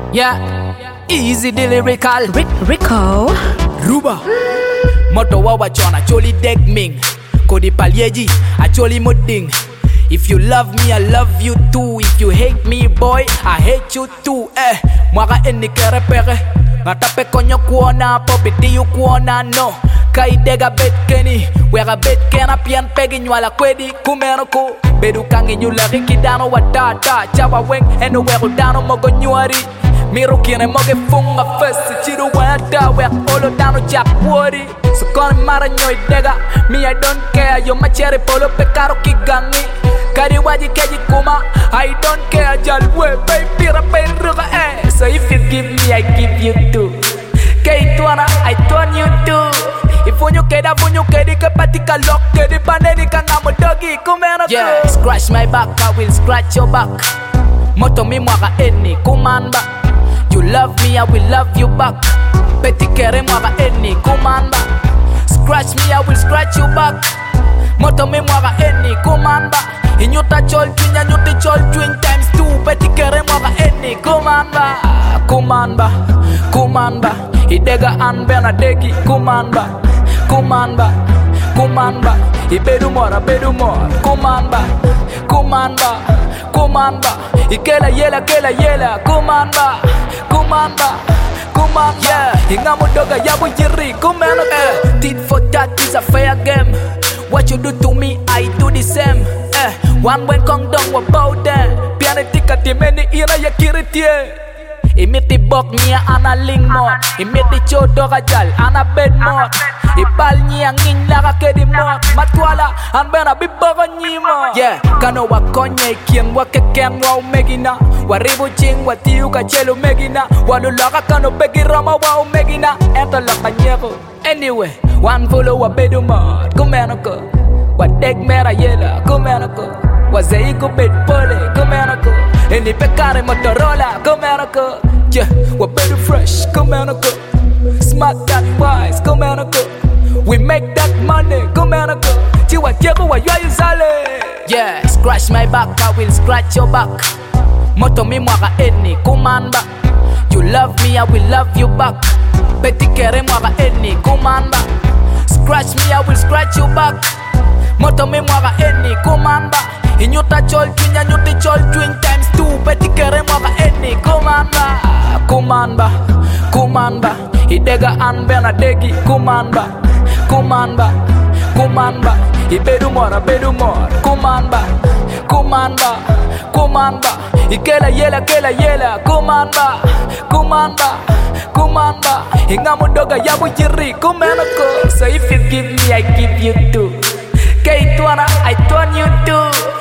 Yeah, easy the lyrical Rico Ruba Moto wa wachona choli deg ming Kodi palyeji a choli mudding. If you love me, I love you too. If you hate me, boy, I hate you too. Mwaka eni kere pere Ngatape konyo kuona po biti yu kuona no. Kai dega bet keni Wega bet kena pian pegi nywala kwedi kumeno ko. Bedu kangi nyula riki dano watata. Chawa weng eno weru dano mogo nyuari. Miro kine moge funga fesi chiru wada we olo dano jack wori. So kone mara nyoy dega. Me I don't care yo machere polo pekaro kigangi. Kari waji keji kuma I don't care jalwe baby rape ruga So if you give me I give you too. Kei tuana I turn you too. If you keda funyo kedi ke patika lock kedi panedi kangamo doggy kumeno ko. Yeah, scratch my back I will scratch your back. Moto mi mwaka eni kumanda. You love me, I will love you back. Peti kere mwaka eni kumanda. Scratch me, I will scratch you back. Moto mi mwaka eni kumanda. Inyuta chol twin, inyuta chol twin times two. Peti kere mwaka eni kumanda. Kumanda, kumanda. Idega anbena degi kumanda. Kumanda, kumanda. Ibedu mora, kumanda. Kumanda, kumanda. Ikela yela kumanda. Kumanda, kumanda. Yeah, ingamu doga yabu jiri kumeno tit for tat is a fair game. What you do to me, I do the same. One when kong dong wa bow them. Piano tika timeni ira ya kiritie. Imiti bok niya ana ling mod. Imiti chodo kajal ana bed mod. Ibal niya ngin laka kedi mod. Matwala anbena bibogo nyimo. Yeah, kano wa konye kien wa keken wa umegina. Waribu ching wa tiu kachelu megina. Walulaka kano begi rama wa umegina. Ento laka nyego. Anyway, one follow wa bedu mod. Kumeno ko. Wa deg mera yela. Kumeno ko. Wa zeiko bed pole. Kumeno ko. Eni pekare Motorola. Kumeno ko. Yeah, wa bedu fresh. Kumeno ko. Smart that wise. Kumeno ko. We make that money. Kumeno ko. Chiwa tiego wa yoyu sale. Yeah, scratch my back, I will scratch your back. Moto mi mwaka eni kumanda. You love me, I will love you back. Peti kere mwaka eni kumanda. Scratch me, I will scratch you back. Moto mi mwaka eni kumanda. Inyuta chol twin times two. Peti kere mwaka eni kumanda. Kumanda, kumanda. Idega anbena degi kumanda. Kumanda, kumanda. Ibedu mora, kumanda. Kumanda, kumanda. Ikela yela, kumanda. Kumanda, kumanda. Ingamu doga yabu jiri kumeno ko. So if you give me, I give you too. Kei tuana, I turn you too.